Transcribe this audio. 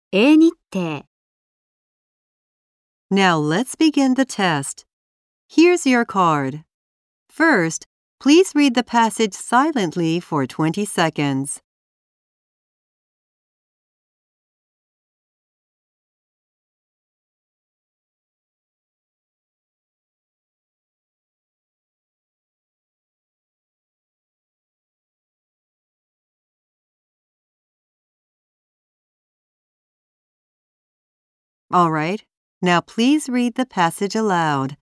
A 日程 Now let's begin the test. Here's your card. First, please read the passage silently for 20 seconds. All right, now please read the passage aloud.